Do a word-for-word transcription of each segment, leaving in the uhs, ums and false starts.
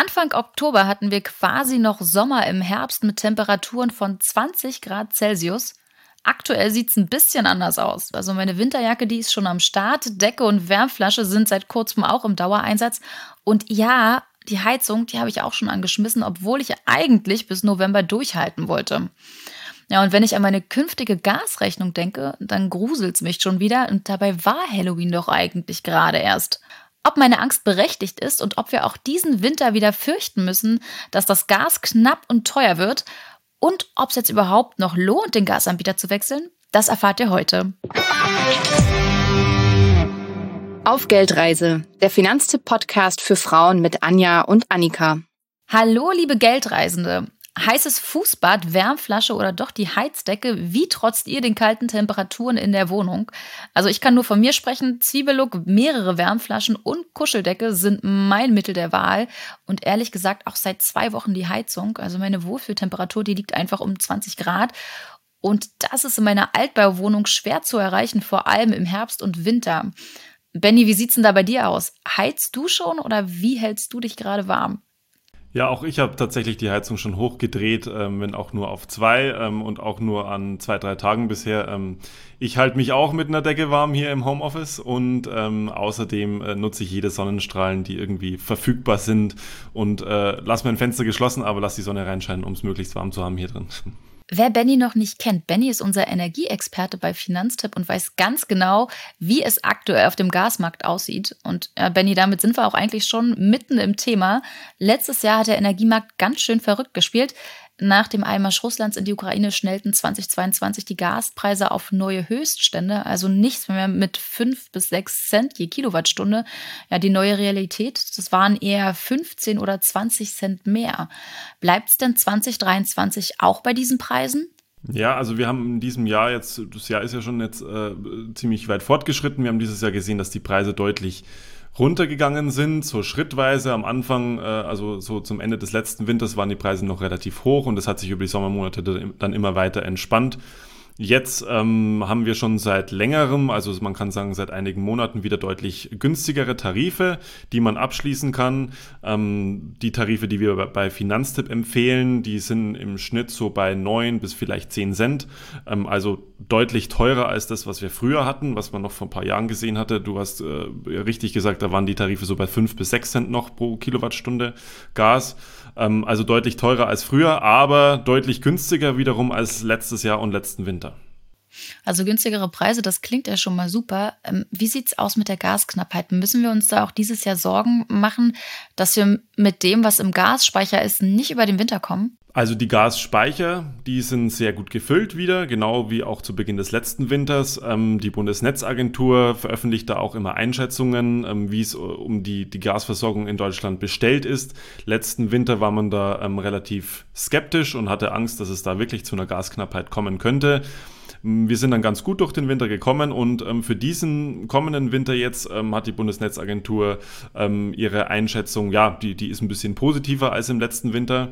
Anfang Oktober hatten wir quasi noch Sommer im Herbst mit Temperaturen von zwanzig Grad Celsius. Aktuell sieht es ein bisschen anders aus. Also meine Winterjacke, die ist schon am Start. Decke und Wärmflasche sind seit kurzem auch im Dauereinsatz. Und ja, die Heizung, die habe ich auch schon angeschmissen, obwohl ich eigentlich bis November durchhalten wollte. Ja, und wenn ich an meine künftige Gasrechnung denke, dann gruselt's mich schon wieder. Und dabei war Halloween doch eigentlich gerade erst. Ob meine Angst berechtigt ist und ob wir auch diesen Winter wieder fürchten müssen, dass das Gas knapp und teuer wird und ob es jetzt überhaupt noch lohnt, den Gasanbieter zu wechseln, das erfahrt ihr heute. Auf Geldreise, der Finanztipp-Podcast für Frauen mit Anja und Annika. Hallo, liebe Geldreisende. Heißes Fußbad, Wärmflasche oder doch die Heizdecke, wie trotzt ihr den kalten Temperaturen in der Wohnung? Also ich kann nur von mir sprechen, Zwiebellook, mehrere Wärmflaschen und Kuscheldecke sind mein Mittel der Wahl und ehrlich gesagt auch seit zwei Wochen die Heizung. Also meine Wohlfühltemperatur, die liegt einfach um zwanzig Grad und das ist in meiner Altbauwohnung schwer zu erreichen, vor allem im Herbst und Winter. Benni, wie sieht's denn da bei dir aus? Heizt du schon oder wie hältst du dich gerade warm? Ja, auch ich habe tatsächlich die Heizung schon hochgedreht, ähm, wenn auch nur auf zwei ähm, und auch nur an zwei, drei Tagen bisher. Ähm, ich halte mich auch mit einer Decke warm hier im Homeoffice und ähm, außerdem äh, nutze ich jede Sonnenstrahlen, die irgendwie verfügbar sind und äh, lasse mein Fenster geschlossen, aber lass die Sonne reinscheinen, um es möglichst warm zu haben hier drin. Wer Benni noch nicht kennt, Benni ist unser Energieexperte bei Finanztipp und weiß ganz genau, wie es aktuell auf dem Gasmarkt aussieht. Und ja, Benni, damit sind wir auch eigentlich schon mitten im Thema. Letztes Jahr hat der Energiemarkt ganz schön verrückt gespielt. Nach dem Einmarsch Russlands in die Ukraine schnellten zweitausendzweiundzwanzig die Gaspreise auf neue Höchststände, also nichts mehr mit fünf bis sechs Cent je Kilowattstunde. Ja, die neue Realität, das waren eher fünfzehn oder zwanzig Cent mehr. Bleibt es denn zwanzig dreiundzwanzig auch bei diesen Preisen? Ja, also wir haben in diesem Jahr jetzt, das Jahr ist ja schon jetzt äh, ziemlich weit fortgeschritten, wir haben dieses Jahr gesehen, dass die Preise deutlich runtergegangen sind, so schrittweise. Am Anfang, äh, also so zum Ende des letzten Winters, waren die Preise noch relativ hoch und das hat sich über die Sommermonate dann immer weiter entspannt. Jetzt ähm, haben wir schon seit längerem, also man kann sagen seit einigen Monaten, wieder deutlich günstigere Tarife, die man abschließen kann. Ähm, die Tarife, die wir bei Finanztipp empfehlen, die sind im Schnitt so bei neun bis vielleicht zehn Cent. Ähm, also deutlich teurer als das, was wir früher hatten, was man noch vor ein paar Jahren gesehen hatte. Du hast äh, richtig gesagt, da waren die Tarife so bei fünf bis sechs Cent noch pro Kilowattstunde Gas. Ähm, also deutlich teurer als früher, aber deutlich günstiger wiederum als letztes Jahr und letzten Winter. Also günstigere Preise, das klingt ja schon mal super. Wie sieht es aus mit der Gasknappheit? Müssen wir uns da auch dieses Jahr Sorgen machen, dass wir mit dem, was im Gasspeicher ist, nicht über den Winter kommen? Also die Gasspeicher, die sind sehr gut gefüllt wieder, genau wie auch zu Beginn des letzten Winters. Ähm, die Bundesnetzagentur veröffentlicht da auch immer Einschätzungen, ähm, wie es um die, die Gasversorgung in Deutschland bestellt ist. Letzten Winter war man da ähm, relativ skeptisch und hatte Angst, dass es da wirklich zu einer Gasknappheit kommen könnte. Wir sind dann ganz gut durch den Winter gekommen und ähm, für diesen kommenden Winter jetzt ähm, hat die Bundesnetzagentur ähm, ihre Einschätzung, ja, die, die ist ein bisschen positiver als im letzten Winter.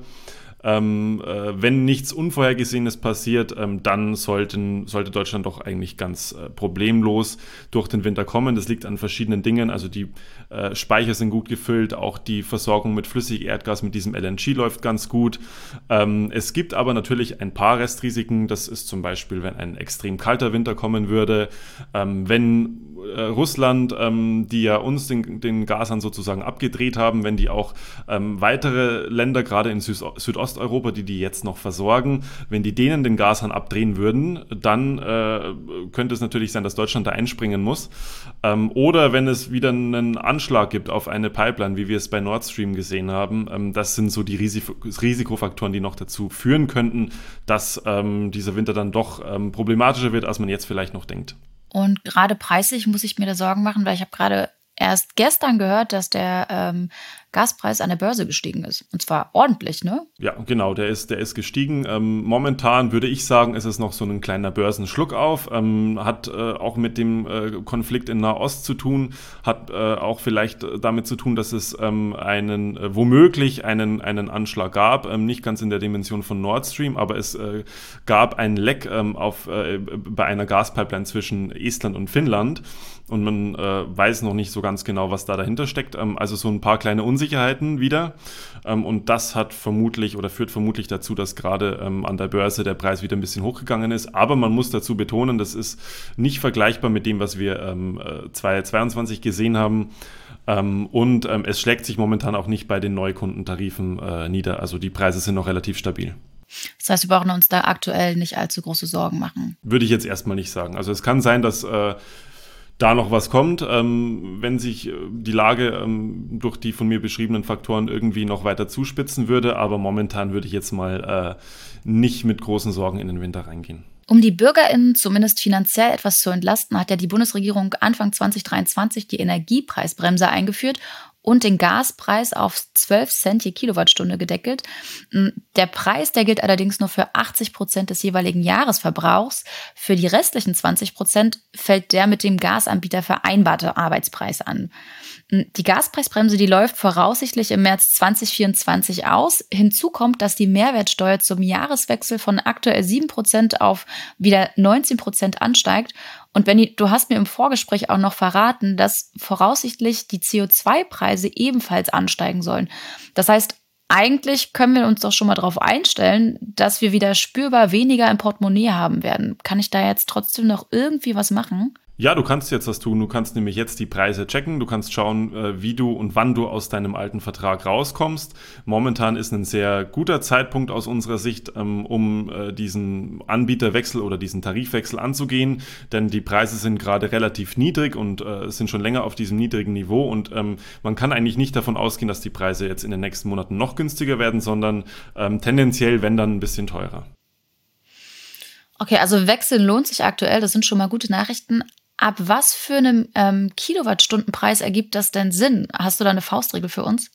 Ähm, äh, wenn nichts Unvorhergesehenes passiert, ähm, dann sollten, sollte Deutschland doch eigentlich ganz äh, problemlos durch den Winter kommen. Das liegt an verschiedenen Dingen. Also die äh, Speicher sind gut gefüllt, auch die Versorgung mit Flüssigerdgas, mit diesem L N G läuft ganz gut. Ähm, es gibt aber natürlich ein paar Restrisiken. Das ist zum Beispiel, wenn ein extrem kalter Winter kommen würde, ähm, wenn äh, Russland, ähm, die ja uns den, den Gashahn sozusagen abgedreht haben, wenn die auch ähm, weitere Länder, gerade in Süd- Südost Osteuropa, die die jetzt noch versorgen, wenn die denen den Gashahn abdrehen würden, dann äh, könnte es natürlich sein, dass Deutschland da einspringen muss. Ähm, oder wenn es wieder einen Anschlag gibt auf eine Pipeline, wie wir es bei Nord Stream gesehen haben, ähm, das sind so die Risiko- Risikofaktoren, die noch dazu führen könnten, dass ähm, dieser Winter dann doch ähm, problematischer wird, als man jetzt vielleicht noch denkt. Und gerade preislich muss ich mir da Sorgen machen, weil ich habe gerade erst gestern gehört, dass der ähm, Gaspreis an der Börse gestiegen ist. Und zwar ordentlich, ne? Ja, genau, der ist, der ist gestiegen. Ähm, momentan würde ich sagen, ist es noch so ein kleiner Börsenschluckauf. Ähm, hat äh, auch mit dem äh, Konflikt in Nahost zu tun, hat äh, auch vielleicht damit zu tun, dass es ähm, einen, äh, womöglich einen, einen Anschlag gab. Ähm, nicht ganz in der Dimension von Nord Stream, aber es äh, gab ein Leck ähm, auf, äh, bei einer Gaspipeline zwischen Estland und Finnland. Und man äh, weiß noch nicht so ganz genau, was da dahinter steckt. Ähm, also so ein paar kleine Unsicherheiten Unsicherheiten wieder. Ähm, und das hat vermutlich oder führt vermutlich dazu, dass gerade ähm, an der Börse der Preis wieder ein bisschen hochgegangen ist. Aber man muss dazu betonen, das ist nicht vergleichbar mit dem, was wir ähm, zweitausendzweiundzwanzig gesehen haben. Ähm, und ähm, es schlägt sich momentan auch nicht bei den Neukundentarifen äh, nieder. Also die Preise sind noch relativ stabil. Das heißt, wir brauchen uns da aktuell nicht allzu große Sorgen machen. Würde ich jetzt erstmal nicht sagen. Also es kann sein, dass äh, da noch was kommt, ähm, wenn sich äh, die Lage ähm, durch die von mir beschriebenen Faktoren irgendwie noch weiter zuspitzen würde. Aber momentan würde ich jetzt mal äh, nicht mit großen Sorgen in den Winter reingehen. Um die BürgerInnen zumindest finanziell etwas zu entlasten, hat ja die Bundesregierung Anfang zwanzig dreiundzwanzig die Energiepreisbremse eingeführt und den Gaspreis auf zwölf Cent je Kilowattstunde gedeckelt. Der Preis, der gilt allerdings nur für achtzig Prozent des jeweiligen Jahresverbrauchs. Für die restlichen zwanzig Prozent fällt der mit dem Gasanbieter vereinbarte Arbeitspreis an. Die Gaspreisbremse, die läuft voraussichtlich im März zwanzig vierundzwanzig aus. Hinzu kommt, dass die Mehrwertsteuer zum Jahreswechsel von aktuell sieben Prozent auf wieder neunzehn Prozent ansteigt. Und Benni, du hast mir im Vorgespräch auch noch verraten, dass voraussichtlich die C O zwei Preise ebenfalls ansteigen sollen. Das heißt, eigentlich können wir uns doch schon mal darauf einstellen, dass wir wieder spürbar weniger im Portemonnaie haben werden. Kann ich da jetzt trotzdem noch irgendwie was machen? Ja, du kannst jetzt was tun. Du kannst nämlich jetzt die Preise checken. Du kannst schauen, wie du und wann du aus deinem alten Vertrag rauskommst. Momentan ist ein sehr guter Zeitpunkt aus unserer Sicht, um diesen Anbieterwechsel oder diesen Tarifwechsel anzugehen, denn die Preise sind gerade relativ niedrig und sind schon länger auf diesem niedrigen Niveau und man kann eigentlich nicht davon ausgehen, dass die Preise jetzt in den nächsten Monaten noch günstiger werden, sondern tendenziell, wenn dann, ein bisschen teurer. Okay, also Wechseln lohnt sich aktuell. Das sind schon mal gute Nachrichten. Ab was für einem ähm, Kilowattstundenpreis ergibt das denn Sinn? Hast du da eine Faustregel für uns?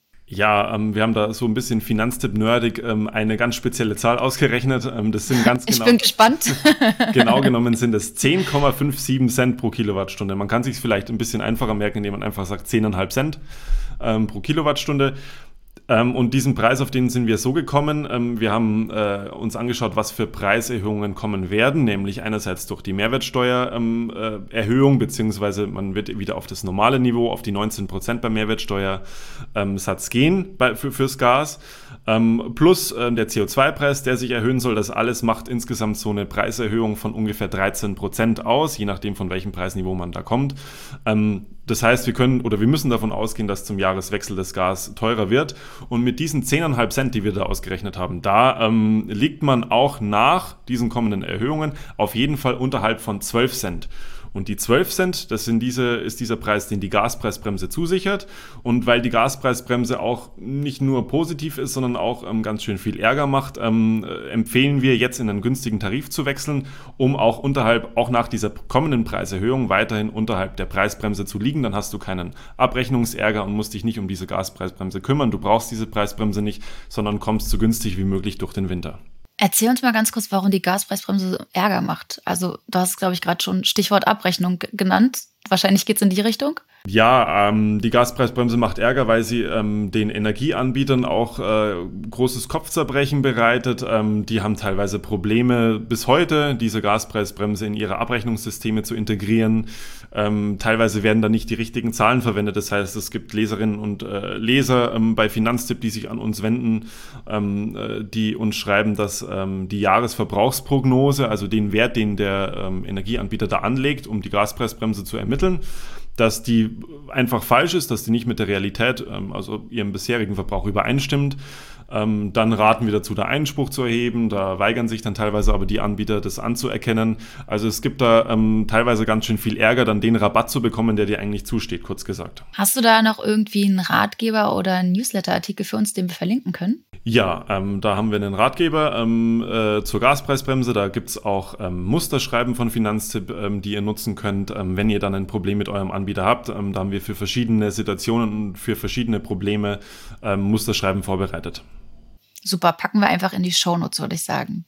Ja, ähm, wir haben da so ein bisschen Finanztipp-nerdig ähm, eine ganz spezielle Zahl ausgerechnet. Ähm, das sind ganz genau. Ich bin gespannt. Genau genommen sind es zehn Komma siebenundfünfzig Cent pro Kilowattstunde. Man kann sich es vielleicht ein bisschen einfacher merken, indem man einfach sagt zehn Komma fünf Cent ähm, pro Kilowattstunde. Ähm, und diesen Preis, auf den sind wir so gekommen. Ähm, wir haben äh, uns angeschaut, was für Preiserhöhungen kommen werden, nämlich einerseits durch die Mehrwertsteuererhöhung, ähm, äh, beziehungsweise man wird wieder auf das normale Niveau, auf die neunzehn Prozent beim Mehrwertsteuersatz ähm, gehen bei, für, fürs Gas, ähm, plus äh, der C O zwei Preis, der sich erhöhen soll. Das alles macht insgesamt so eine Preiserhöhung von ungefähr dreizehn Prozent aus, je nachdem von welchem Preisniveau man da kommt. Ähm, Das heißt, wir können oder wir müssen davon ausgehen, dass zum Jahreswechsel das Gas teurer wird. Und mit diesen zehn Komma fünf Cent, die wir da ausgerechnet haben, da ähm, liegt man auch nach diesen kommenden Erhöhungen auf jeden Fall unterhalb von zwölf Cent. Und die zwölf Cent, das sind diese, ist dieser Preis, den die Gaspreisbremse zusichert. Und weil die Gaspreisbremse auch nicht nur positiv ist, sondern auch ähm, ganz schön viel Ärger macht, ähm, äh, empfehlen wir jetzt in einen günstigen Tarif zu wechseln, um auch unterhalb, auch nach dieser kommenden Preiserhöhung weiterhin unterhalb der Preisbremse zu liegen. Dann hast du keinen Abrechnungsärger und musst dich nicht um diese Gaspreisbremse kümmern. Du brauchst diese Preisbremse nicht, sondern kommst so günstig wie möglich durch den Winter. Erzähl uns mal ganz kurz, warum die Gaspreisbremse so Ärger macht. Also du hast, glaube ich, gerade schon Stichwort Abrechnung g- genannt. Wahrscheinlich geht es in die Richtung. Ja, ähm, die Gaspreisbremse macht Ärger, weil sie ähm, den Energieanbietern auch äh, großes Kopfzerbrechen bereitet. Ähm, die haben teilweise Probleme bis heute, diese Gaspreisbremse in ihre Abrechnungssysteme zu integrieren. Ähm, teilweise werden da nicht die richtigen Zahlen verwendet. Das heißt, es gibt Leserinnen und äh, Leser ähm, bei Finanztipp, die sich an uns wenden, ähm, äh, die uns schreiben, dass ähm, die Jahresverbrauchsprognose, also den Wert, den der ähm, Energieanbieter da anlegt, um die Gaspreisbremse zu ermitteln, dass die einfach falsch ist, dass die nicht mit der Realität, also ihrem bisherigen Verbrauch übereinstimmt. Ähm, dann raten wir dazu, da Einspruch zu erheben. Da weigern sich dann teilweise aber die Anbieter, das anzuerkennen. Also es gibt da ähm, teilweise ganz schön viel Ärger, dann den Rabatt zu bekommen, der dir eigentlich zusteht, kurz gesagt. Hast du da noch irgendwie einen Ratgeber oder einen Newsletter-Artikel für uns, den wir verlinken können? Ja, ähm, da haben wir einen Ratgeber ähm, äh, zur Gaspreisbremse. Da gibt es auch ähm, Musterschreiben von Finanztipp, ähm, die ihr nutzen könnt, ähm, wenn ihr dann ein Problem mit eurem Anbieter habt. Ähm, da haben wir für verschiedene Situationen und für verschiedene Probleme ähm, Musterschreiben vorbereitet. Super, packen wir einfach in die Shownotes, würde ich sagen.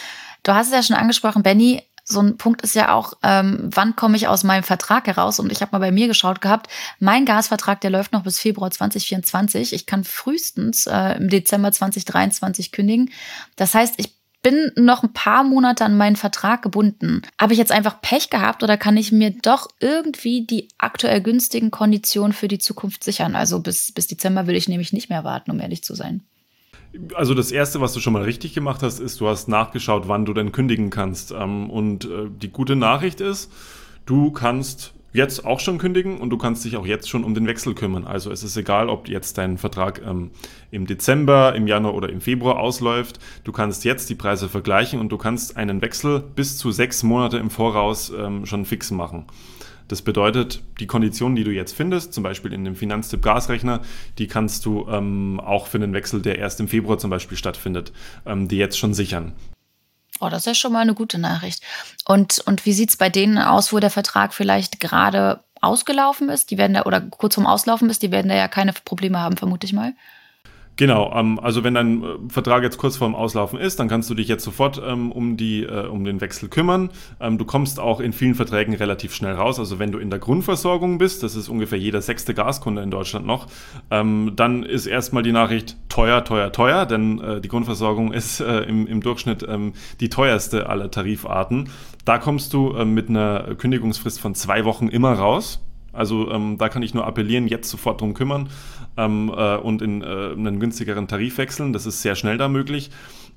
Du hast es ja schon angesprochen, Benni, so ein Punkt ist ja auch, ähm, wann komme ich aus meinem Vertrag heraus? Und ich habe mal bei mir geschaut gehabt, mein Gasvertrag, der läuft noch bis Februar zwanzig vierundzwanzig. Ich kann frühestens äh, im Dezember zwanzig dreiundzwanzig kündigen. Das heißt, ich bin noch ein paar Monate an meinen Vertrag gebunden. Habe ich jetzt einfach Pech gehabt oder kann ich mir doch irgendwie die aktuell günstigen Konditionen für die Zukunft sichern? Also bis, bis Dezember will ich nämlich nicht mehr warten, um ehrlich zu sein. Also das Erste, was du schon mal richtig gemacht hast, ist, du hast nachgeschaut, wann du denn kündigen kannst. Und die gute Nachricht ist, du kannst jetzt auch schon kündigen und du kannst dich auch jetzt schon um den Wechsel kümmern. Also es ist egal, ob jetzt dein Vertrag ähm, im Dezember, im Januar oder im Februar ausläuft. Du kannst jetzt die Preise vergleichen und du kannst einen Wechsel bis zu sechs Monate im Voraus ähm, schon fix machen. Das bedeutet, die Konditionen, die du jetzt findest, zum Beispiel in dem Finanztipp Gasrechner, die kannst du ähm, auch für einen Wechsel, der erst im Februar zum Beispiel stattfindet, ähm, die jetzt schon sichern. Oh, das ist ja schon mal eine gute Nachricht. Und, und wie sieht es bei denen aus, wo der Vertrag vielleicht gerade ausgelaufen ist? Die werden da, oder kurz vorm Auslaufen ist, die werden da ja keine Probleme haben, vermute ich mal. Genau, ähm, also wenn dein äh, Vertrag jetzt kurz vorm Auslaufen ist, dann kannst du dich jetzt sofort ähm, um, die, äh, um den Wechsel kümmern. Ähm, du kommst auch in vielen Verträgen relativ schnell raus. Also wenn du in der Grundversorgung bist, das ist ungefähr jeder sechste Gaskunde in Deutschland noch, ähm, dann ist erstmal die Nachricht teuer, teuer, teuer, denn äh, die Grundversorgung ist äh, im, im Durchschnitt ähm, die teuerste aller Tarifarten. Da kommst du äh, mit einer Kündigungsfrist von zwei Wochen immer raus. Also ähm, da kann ich nur appellieren, jetzt sofort drum kümmern ähm, äh, und in äh, einen günstigeren Tarif wechseln. Das ist sehr schnell da möglich.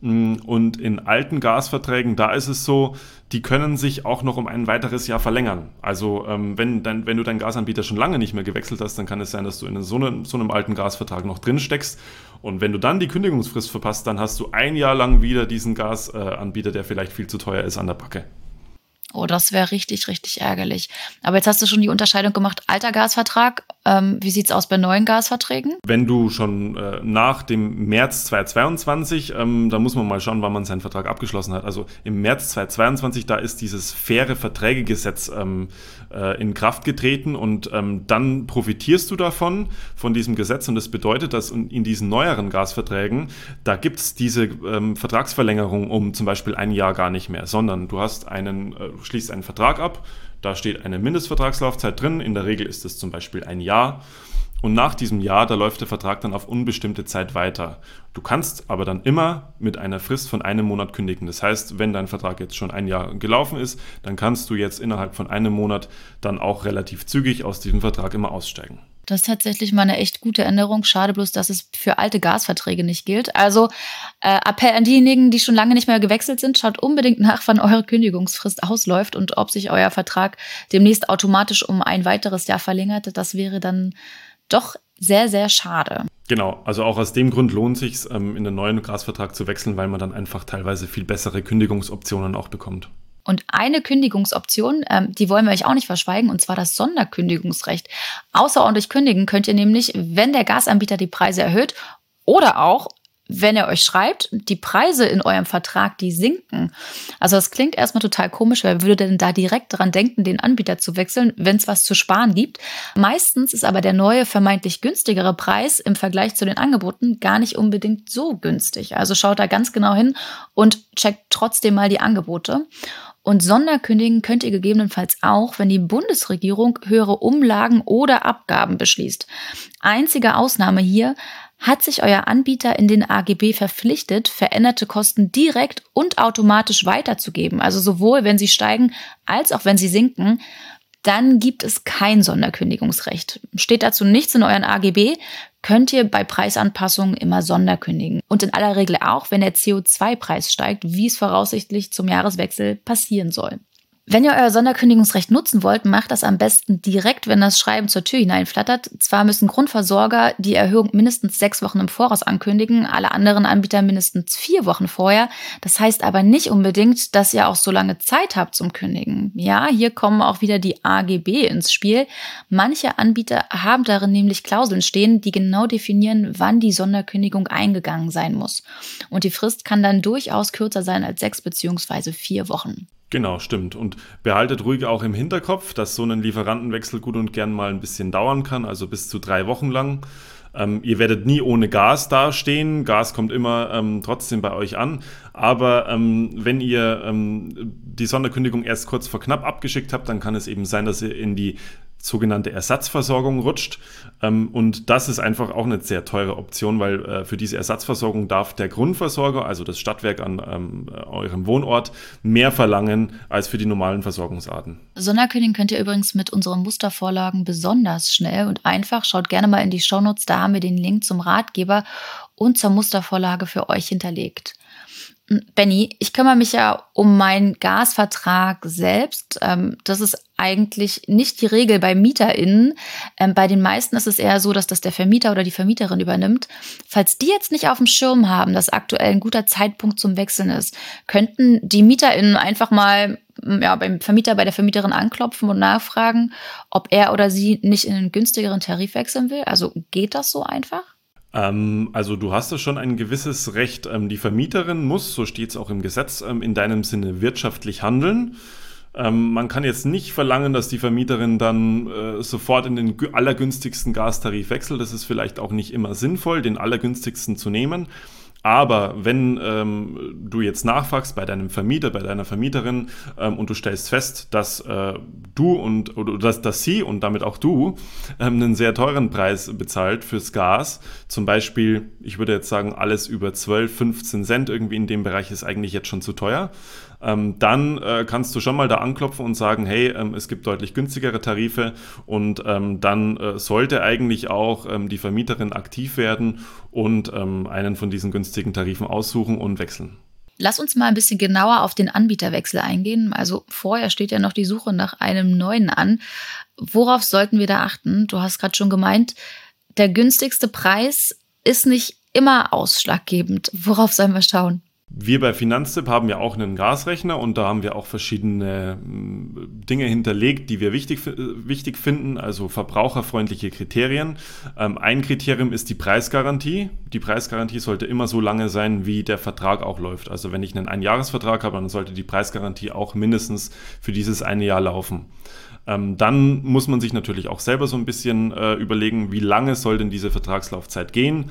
Und in alten Gasverträgen, da ist es so, die können sich auch noch um ein weiteres Jahr verlängern. Also ähm, wenn, dein, wenn du deinen Gasanbieter schon lange nicht mehr gewechselt hast, dann kann es sein, dass du in so einem, so einem alten Gasvertrag noch drin steckst. Und wenn du dann die Kündigungsfrist verpasst, dann hast du ein Jahr lang wieder diesen Gasanbieter, der vielleicht viel zu teuer ist, an der Backe. Oh, das wäre richtig, richtig ärgerlich. Aber jetzt hast du schon die Unterscheidung gemacht, alter Gasvertrag. Ähm, wie sieht es aus bei neuen Gasverträgen? Wenn du schon äh, nach dem März zweitausendzweiundzwanzig, ähm, da muss man mal schauen, wann man seinen Vertrag abgeschlossen hat. Also im März zweitausendzweiundzwanzig, da ist dieses faire Verträge-Gesetz ähm, äh, in Kraft getreten und ähm, dann profitierst du davon, von diesem Gesetz. Und das bedeutet, dass in, in diesen neueren Gasverträgen, da gibt es diese ähm, Vertragsverlängerung um zum Beispiel ein Jahr gar nicht mehr, sondern du hast einen äh, schließt einen Vertrag ab, da steht eine Mindestvertragslaufzeit drin, in der Regel ist es zum Beispiel ein Jahr und nach diesem Jahr, da läuft der Vertrag dann auf unbestimmte Zeit weiter. Du kannst aber dann immer mit einer Frist von einem Monat kündigen. Das heißt, wenn dein Vertrag jetzt schon ein Jahr gelaufen ist, dann kannst du jetzt innerhalb von einem Monat dann auch relativ zügig aus diesem Vertrag immer aussteigen. Das ist tatsächlich mal eine echt gute Änderung. Schade bloß, dass es für alte Gasverträge nicht gilt. Also äh, Appell an diejenigen, die schon lange nicht mehr gewechselt sind, schaut unbedingt nach, wann eure Kündigungsfrist ausläuft und ob sich euer Vertrag demnächst automatisch um ein weiteres Jahr verlängert. Das wäre dann doch sehr, sehr schade. Genau, also auch aus dem Grund lohnt es sich, ähm, in den neuen Gasvertrag zu wechseln, weil man dann einfach teilweise viel bessere Kündigungsoptionen auch bekommt. Und eine Kündigungsoption, ähm, die wollen wir euch auch nicht verschweigen, und zwar das Sonderkündigungsrecht. Außerordentlich kündigen könnt ihr nämlich, wenn der Gasanbieter die Preise erhöht oder auch, wenn er euch schreibt, die Preise in eurem Vertrag, die sinken. Also das klingt erstmal total komisch, wer würde denn da direkt dran denken, den Anbieter zu wechseln, wenn es was zu sparen gibt. Meistens ist aber der neue, vermeintlich günstigere Preis im Vergleich zu den Angeboten gar nicht unbedingt so günstig. Also schaut da ganz genau hin und checkt trotzdem mal die Angebote. Und Sonderkündigen könnt ihr gegebenenfalls auch, wenn die Bundesregierung höhere Umlagen oder Abgaben beschließt. Einzige Ausnahme hier: hat sich euer Anbieter in den A G B verpflichtet, veränderte Kosten direkt und automatisch weiterzugeben, also sowohl wenn sie steigen als auch wenn sie sinken, dann gibt es kein Sonderkündigungsrecht. Steht dazu nichts in euren A G B, könnt ihr bei Preisanpassungen immer Sonderkündigen. Und in aller Regel auch, wenn der C O zwei Preis steigt, wie es voraussichtlich zum Jahreswechsel passieren soll. Wenn ihr euer Sonderkündigungsrecht nutzen wollt, macht das am besten direkt, wenn das Schreiben zur Tür hineinflattert. Zwar müssen Grundversorger die Erhöhung mindestens sechs Wochen im Voraus ankündigen, alle anderen Anbieter mindestens vier Wochen vorher. Das heißt aber nicht unbedingt, dass ihr auch so lange Zeit habt zum Kündigen. Ja, hier kommen auch wieder die A G B ins Spiel. Manche Anbieter haben darin nämlich Klauseln stehen, die genau definieren, wann die Sonderkündigung eingegangen sein muss. Und die Frist kann dann durchaus kürzer sein als sechs beziehungsweise vier Wochen. Genau, stimmt. Und behaltet ruhig auch im Hinterkopf, dass so ein Lieferantenwechsel gut und gern mal ein bisschen dauern kann, also bis zu drei Wochen lang. Ähm, ihr werdet nie ohne Gas dastehen. Gas kommt immer ähm, trotzdem bei euch an. Aber ähm, wenn ihr ähm, die Sonderkündigung erst kurz vor knapp abgeschickt habt, dann kann es eben sein, dass ihr in die sogenannte Ersatzversorgung rutscht. Ähm, und das ist einfach auch eine sehr teure Option, weil äh, für diese Ersatzversorgung darf der Grundversorger, also das Stadtwerk an ähm, eurem Wohnort, mehr verlangen als für die normalen Versorgungsarten. Sonderkönigin könnt ihr übrigens mit unseren Mustervorlagen besonders schnell und einfach. Schaut gerne mal in die Shownotes, da haben wir den Link zum Ratgeber und zur Mustervorlage für euch hinterlegt. Benni, ich kümmere mich ja um meinen Gasvertrag selbst. Das ist eigentlich nicht die Regel bei MieterInnen. Bei den meisten ist es eher so, dass das der Vermieter oder die Vermieterin übernimmt. Falls die jetzt nicht auf dem Schirm haben, dass aktuell ein guter Zeitpunkt zum Wechseln ist, könnten die MieterInnen einfach mal ja, beim Vermieter, bei der Vermieterin anklopfen und nachfragen, ob er oder sie nicht in einen günstigeren Tarif wechseln will. Also geht das so einfach? Also du hast da schon ein gewisses Recht. Die Vermieterin muss, so steht es auch im Gesetz, in deinem Sinne wirtschaftlich handeln. Man kann jetzt nicht verlangen, dass die Vermieterin dann sofort in den allergünstigsten Gastarif wechselt. Das ist vielleicht auch nicht immer sinnvoll, den allergünstigsten zu nehmen. Aber wenn ähm, du jetzt nachfragst bei deinem Vermieter, bei deiner Vermieterin ähm, und du stellst fest, dass äh, du und oder dass, dass sie und damit auch du ähm, einen sehr teuren Preis bezahlt fürs Gas, zum Beispiel, ich würde jetzt sagen, alles über zwölf, fünfzehn Cent irgendwie in dem Bereich ist eigentlich jetzt schon zu teuer, ähm, dann äh, kannst du schon mal da anklopfen und sagen, hey, ähm, es gibt deutlich günstigere Tarife und ähm, dann äh, sollte eigentlich auch ähm, die Vermieterin aktiv werden und ähm, einen von diesen günstigen Tarifen aussuchen und wechseln. Lass uns mal ein bisschen genauer auf den Anbieterwechsel eingehen. Also vorher steht ja noch die Suche nach einem neuen an. Worauf sollten wir da achten? Du hast gerade schon gemeint, der günstigste Preis ist nicht immer ausschlaggebend. Worauf sollen wir schauen? Wir bei Finanztipp haben ja auch einen Gasrechner und da haben wir auch verschiedene Dinge hinterlegt, die wir wichtig, wichtig finden, also verbraucherfreundliche Kriterien. Ein Kriterium ist die Preisgarantie. Die Preisgarantie sollte immer so lange sein, wie der Vertrag auch läuft. Also wenn ich einen Einjahresvertrag habe, dann sollte die Preisgarantie auch mindestens für dieses eine Jahr laufen. Ähm, dann muss man sich natürlich auch selber so ein bisschen äh, überlegen, wie lange soll denn diese Vertragslaufzeit gehen.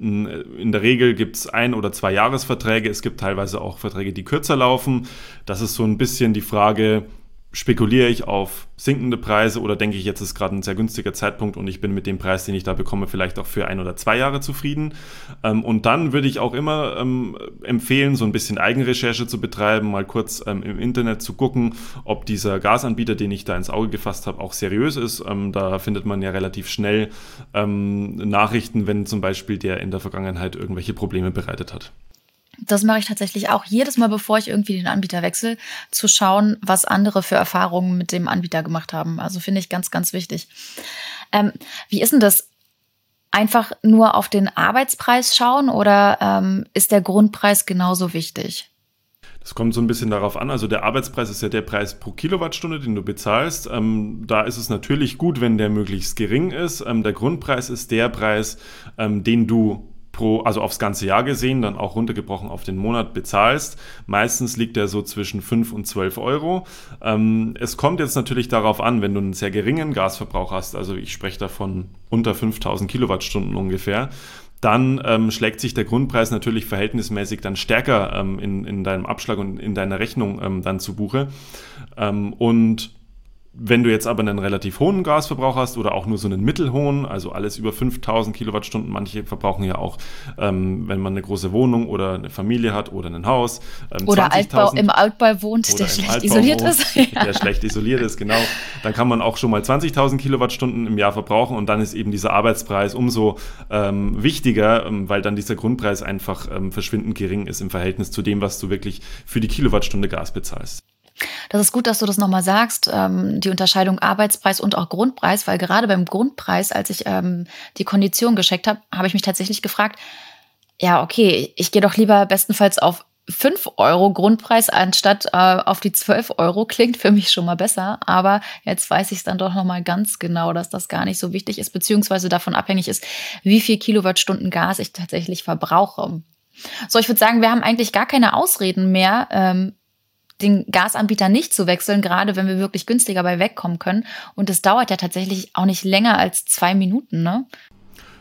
In der Regel gibt es ein- oder zwei Jahresverträge. Es gibt teilweise auch Verträge, die kürzer laufen. Das ist so ein bisschen die Frage, spekuliere ich auf sinkende Preise oder denke ich, jetzt ist gerade ein sehr günstiger Zeitpunkt und ich bin mit dem Preis, den ich da bekomme, vielleicht auch für ein oder zwei Jahre zufrieden. Und dann würde ich auch immer empfehlen, so ein bisschen Eigenrecherche zu betreiben, mal kurz im Internet zu gucken, ob dieser Gasanbieter, den ich da ins Auge gefasst habe, auch seriös ist. Da findet man ja relativ schnell Nachrichten, wenn zum Beispiel der in der Vergangenheit irgendwelche Probleme bereitet hat. Das mache ich tatsächlich auch jedes Mal, bevor ich irgendwie den Anbieter wechsle, zu schauen, was andere für Erfahrungen mit dem Anbieter gemacht haben. Also finde ich ganz, ganz wichtig. Ähm, wie ist denn das? Einfach nur auf den Arbeitspreis schauen oder ähm, ist der Grundpreis genauso wichtig? Das kommt so ein bisschen darauf an. Also der Arbeitspreis ist ja der Preis pro Kilowattstunde, den du bezahlst. Ähm, da ist es natürlich gut, wenn der möglichst gering ist. Ähm, der Grundpreis ist der Preis, ähm, den du Pro, also aufs ganze Jahr gesehen, dann auch runtergebrochen auf den Monat bezahlst. Meistens liegt der so zwischen fünf und zwölf Euro. Ähm, es kommt jetzt natürlich darauf an, wenn du einen sehr geringen Gasverbrauch hast, also ich spreche davon unter fünftausend Kilowattstunden ungefähr, dann ähm, schlägt sich der Grundpreis natürlich verhältnismäßig dann stärker ähm, in, in deinem Abschlag und in deiner Rechnung ähm, dann zu Buche. Ähm, und wenn du jetzt aber einen relativ hohen Gasverbrauch hast oder auch nur so einen mittelhohen, also alles über fünftausend Kilowattstunden, manche verbrauchen ja auch, ähm, wenn man eine große Wohnung oder eine Familie hat oder ein Haus. Ähm, oder Altbau, im Altbau wohnt, der schlecht Altbau isoliert wohnt, ist. Ja. Der schlecht isoliert ist, genau. Dann kann man auch schon mal zwanzigtausend Kilowattstunden im Jahr verbrauchen und dann ist eben dieser Arbeitspreis umso ähm, wichtiger, ähm, weil dann dieser Grundpreis einfach ähm, verschwindend gering ist im Verhältnis zu dem, was du wirklich für die Kilowattstunde Gas bezahlst. Das ist gut, dass du das nochmal sagst, ähm, die Unterscheidung Arbeitspreis und auch Grundpreis, weil gerade beim Grundpreis, als ich ähm, die Kondition gecheckt habe, habe ich mich tatsächlich gefragt, ja, okay, ich gehe doch lieber bestenfalls auf fünf Euro Grundpreis anstatt äh, auf die zwölf Euro. Klingt für mich schon mal besser, aber jetzt weiß ich es dann doch nochmal ganz genau, dass das gar nicht so wichtig ist, beziehungsweise davon abhängig ist, wie viel Kilowattstunden Gas ich tatsächlich verbrauche. So, ich würde sagen, wir haben eigentlich gar keine Ausreden mehr, ähm, den Gasanbieter nicht zu wechseln, gerade wenn wir wirklich günstiger bei wegkommen können. Und es dauert ja tatsächlich auch nicht länger als zwei Minuten, ne?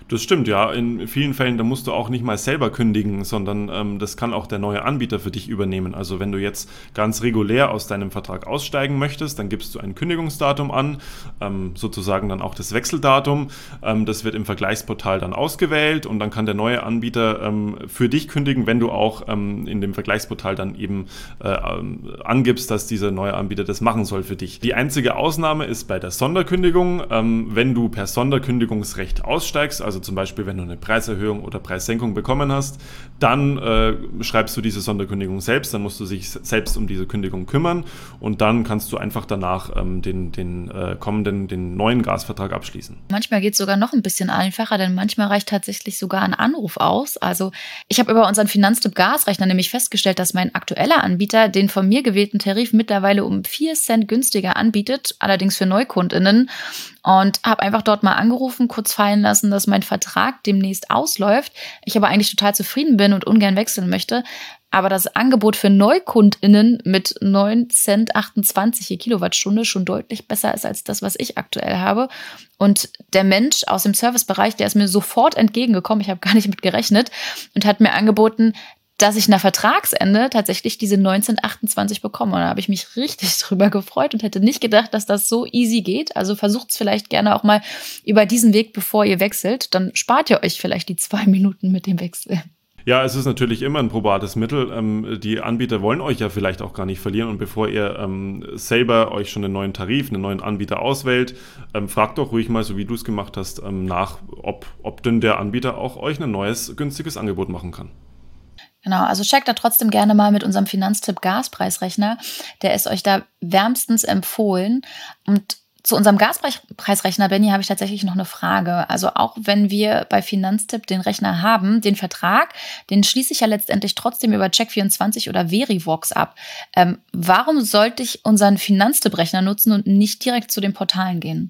Das stimmt, ja. In vielen Fällen, da musst du auch nicht mal selber kündigen, sondern ähm, das kann auch der neue Anbieter für dich übernehmen. Also wenn du jetzt ganz regulär aus deinem Vertrag aussteigen möchtest, dann gibst du ein Kündigungsdatum an, ähm, sozusagen dann auch das Wechseldatum. Ähm, das wird im Vergleichsportal dann ausgewählt und dann kann der neue Anbieter ähm, für dich kündigen, wenn du auch ähm, in dem Vergleichsportal dann eben äh, ähm, angibst, dass dieser neue Anbieter das machen soll für dich. Die einzige Ausnahme ist bei der Sonderkündigung, ähm, wenn du per Sonderkündigungsrecht aussteigst, also zum Beispiel, wenn du eine Preiserhöhung oder Preissenkung bekommen hast, dann äh, schreibst du diese Sonderkündigung selbst, dann musst du dich selbst um diese Kündigung kümmern und dann kannst du einfach danach ähm, den, den äh, kommenden, den neuen Gasvertrag abschließen. Manchmal geht es sogar noch ein bisschen einfacher, denn manchmal reicht tatsächlich sogar ein Anruf aus. Also ich habe über unseren Finanztipp Gasrechner nämlich festgestellt, dass mein aktueller Anbieter den von mir gewählten Tarif mittlerweile um vier Cent günstiger anbietet, allerdings für NeukundInnen. Und habe einfach dort mal angerufen, kurz fallen lassen, dass mein Vertrag demnächst ausläuft. Ich aber eigentlich total zufrieden bin und ungern wechseln möchte. Aber das Angebot für NeukundInnen mit neun Cent achtundzwanzig je Kilowattstunde schon deutlich besser ist als das, was ich aktuell habe. Und der Mensch aus dem Servicebereich, der ist mir sofort entgegengekommen. Ich habe gar nicht mit gerechnet und hat mir angeboten, dass ich nach Vertragsende tatsächlich diese neun Cent achtundzwanzig bekomme. Und da habe ich mich richtig drüber gefreut und hätte nicht gedacht, dass das so easy geht. Also versucht es vielleicht gerne auch mal über diesen Weg, bevor ihr wechselt. Dann spart ihr euch vielleicht die zwei Minuten mit dem Wechsel. Ja, es ist natürlich immer ein probates Mittel. Ähm, die Anbieter wollen euch ja vielleicht auch gar nicht verlieren. Und bevor ihr ähm, selber euch schon einen neuen Tarif, einen neuen Anbieter auswählt, ähm, fragt doch ruhig mal, so wie du es gemacht hast, ähm, nach, ob, ob denn der Anbieter auch euch ein neues, günstiges Angebot machen kann. Genau, also checkt da trotzdem gerne mal mit unserem Finanztipp Gaspreisrechner. Der ist euch da wärmstens empfohlen. Und zu unserem Gaspreisrechner, Benni, habe ich tatsächlich noch eine Frage. Also auch wenn wir bei Finanztipp den Rechner haben, den Vertrag, den schließe ich ja letztendlich trotzdem über Check vierundzwanzig oder Verivox ab. Ähm, warum sollte ich unseren Finanztipp-Rechner nutzen und nicht direkt zu den Portalen gehen?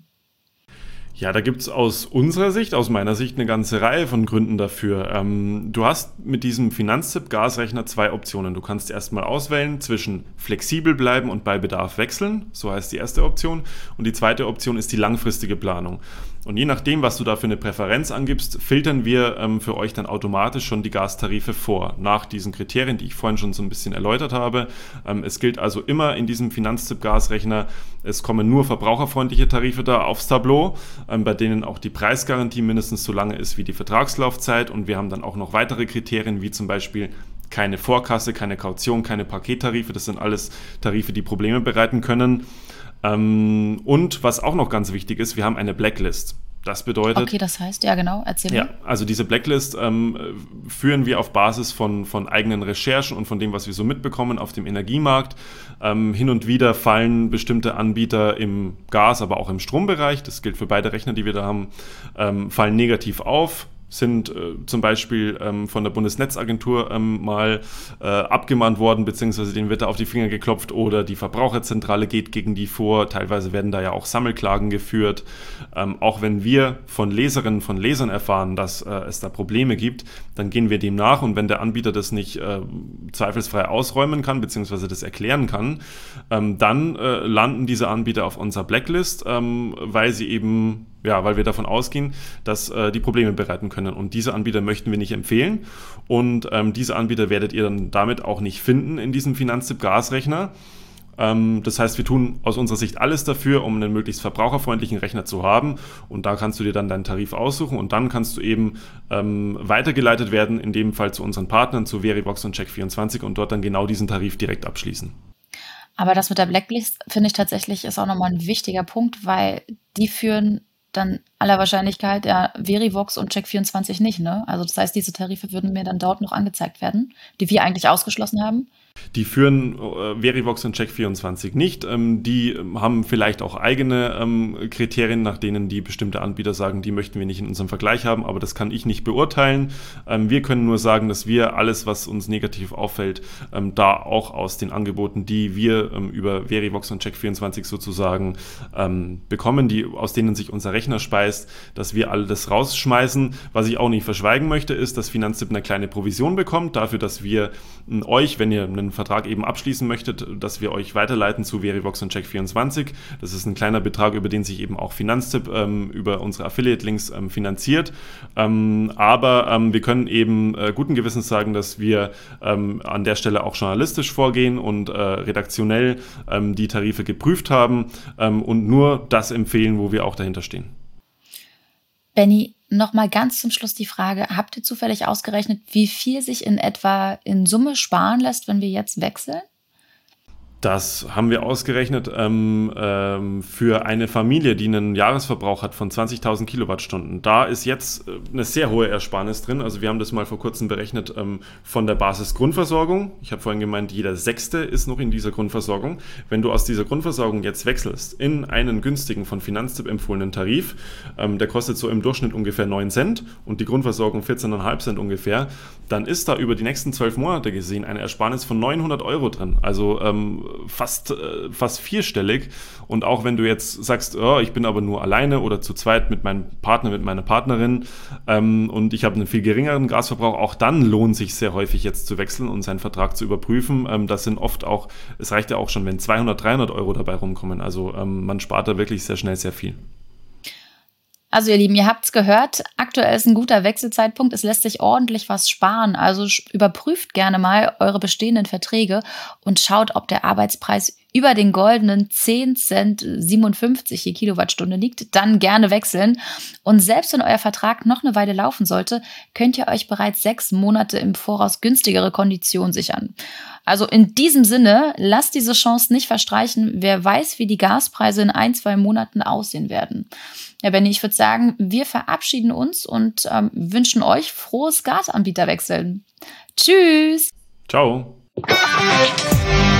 Ja, da gibt es aus unserer Sicht, aus meiner Sicht, eine ganze Reihe von Gründen dafür. Ähm, du hast mit diesem Finanztipp Gasrechner zwei Optionen. Du kannst erstmal auswählen zwischen flexibel bleiben und bei Bedarf wechseln. So heißt die erste Option. Und die zweite Option ist die langfristige Planung. Und je nachdem, was du da für eine Präferenz angibst, filtern wir ähm, für euch dann automatisch schon die Gastarife vor, nach diesen Kriterien, die ich vorhin schon so ein bisschen erläutert habe. Ähm, es gilt also immer in diesem Finanztipp-Gasrechner, es kommen nur verbraucherfreundliche Tarife da aufs Tableau, ähm, bei denen auch die Preisgarantie mindestens so lange ist wie die Vertragslaufzeit. Und wir haben dann auch noch weitere Kriterien, wie zum Beispiel keine Vorkasse, keine Kaution, keine Pakettarife. Das sind alles Tarife, die Probleme bereiten können. Ähm, und was auch noch ganz wichtig ist, wir haben eine Blacklist. Das bedeutet... Okay, das heißt, ja genau, erzähl mir. Ja, also diese Blacklist ähm, führen wir auf Basis von, von eigenen Recherchen und von dem, was wir so mitbekommen auf dem Energiemarkt. Ähm, hin und wieder fallen bestimmte Anbieter im Gas, aber auch im Strombereich, das gilt für beide Rechner, die wir da haben, ähm, fallen negativ auf. Sind äh, zum Beispiel ähm, von der Bundesnetzagentur ähm, mal äh, abgemahnt worden, beziehungsweise denen wird da auf die Finger geklopft oder die Verbraucherzentrale geht gegen die vor. Teilweise werden da ja auch Sammelklagen geführt. Ähm, auch wenn wir von Leserinnen, von Lesern erfahren, dass äh, es da Probleme gibt, dann gehen wir dem nach und wenn der Anbieter das nicht äh, zweifelsfrei ausräumen kann, beziehungsweise das erklären kann, ähm, dann äh, landen diese Anbieter auf unserer Blacklist, ähm, weil sie eben Ja, weil wir davon ausgehen, dass äh, die Probleme bereiten können. Und diese Anbieter möchten wir nicht empfehlen. Und ähm, diese Anbieter werdet ihr dann damit auch nicht finden in diesem Finanztipp Gasrechner. Ähm, das heißt, wir tun aus unserer Sicht alles dafür, um einen möglichst verbraucherfreundlichen Rechner zu haben. Und da kannst du dir dann deinen Tarif aussuchen und dann kannst du eben ähm, weitergeleitet werden, in dem Fall zu unseren Partnern, zu Verivox und Check vierundzwanzig und dort dann genau diesen Tarif direkt abschließen. Aber das mit der Blacklist, finde ich tatsächlich, ist auch nochmal ein wichtiger Punkt, weil die führen dann aller Wahrscheinlichkeit ja Verivox und Check vierundzwanzig nicht, ne? Also das heißt, diese Tarife würden mir dann dort noch angezeigt werden, die wir eigentlich ausgeschlossen haben. Die führen äh, Verivox und Check vierundzwanzig nicht. Ähm, die haben vielleicht auch eigene ähm, Kriterien, nach denen die bestimmte Anbieter sagen, die möchten wir nicht in unserem Vergleich haben, aber das kann ich nicht beurteilen. Ähm, wir können nur sagen, dass wir alles, was uns negativ auffällt, ähm, da auch aus den Angeboten, die wir ähm, über Verivox und Check vierundzwanzig sozusagen ähm, bekommen, die, aus denen sich unser Rechner speist, dass wir all das rausschmeißen. Was ich auch nicht verschweigen möchte, ist, dass Finanztipp eine kleine Provision bekommt, dafür, dass wir äh, euch, wenn ihr einen einen Vertrag eben abschließen möchtet, dass wir euch weiterleiten zu Verivox und Check vierundzwanzig. Das ist ein kleiner Betrag, über den sich eben auch Finanztipp ähm, über unsere Affiliate-Links ähm, finanziert. Ähm, aber ähm, wir können eben äh, guten Gewissens sagen, dass wir ähm, an der Stelle auch journalistisch vorgehen und äh, redaktionell ähm, die Tarife geprüft haben ähm, und nur das empfehlen, wo wir auch dahinter stehen. Benni, nochmal ganz zum Schluss die Frage, habt ihr zufällig ausgerechnet, wie viel sich in etwa in Summe sparen lässt, wenn wir jetzt wechseln? Das haben wir ausgerechnet ähm, ähm, für eine Familie, die einen Jahresverbrauch hat von zwanzigtausend Kilowattstunden. Da ist jetzt eine sehr hohe Ersparnis drin. Also wir haben das mal vor kurzem berechnet ähm, von der Basisgrundversorgung. Ich habe vorhin gemeint, jeder Sechste ist noch in dieser Grundversorgung. Wenn du aus dieser Grundversorgung jetzt wechselst in einen günstigen, von Finanztipp empfohlenen Tarif, ähm, der kostet so im Durchschnitt ungefähr neun Cent und die Grundversorgung vierzehn Komma fünf Cent ungefähr, dann ist da über die nächsten zwölf Monate gesehen eine Ersparnis von neunhundert Euro drin. Also ähm, fast, äh, fast vierstellig. Und auch wenn du jetzt sagst, oh, ich bin aber nur alleine oder zu zweit mit meinem Partner, mit meiner Partnerin ähm, und ich habe einen viel geringeren Gasverbrauch, auch dann lohnt sich sehr häufig jetzt zu wechseln und seinen Vertrag zu überprüfen. Ähm, das sind oft auch, es reicht ja auch schon, wenn zweihundert, dreihundert Euro dabei rumkommen. Also ähm, man spart da wirklich sehr schnell sehr viel. Also ihr Lieben, ihr habt's gehört, aktuell ist ein guter Wechselzeitpunkt, es lässt sich ordentlich was sparen, also überprüft gerne mal eure bestehenden Verträge und schaut, ob der Arbeitspreis über den goldenen zehn Cent siebenundfünfzig je Kilowattstunde liegt, dann gerne wechseln. Und selbst wenn euer Vertrag noch eine Weile laufen sollte, könnt ihr euch bereits sechs Monate im Voraus günstigere Konditionen sichern. Also in diesem Sinne, lasst diese Chance nicht verstreichen. Wer weiß, wie die Gaspreise in ein, zwei Monaten aussehen werden. Ja, Benni, ich würde sagen, wir verabschieden uns und ähm, wünschen euch frohes Gasanbieterwechseln. Tschüss! Ciao!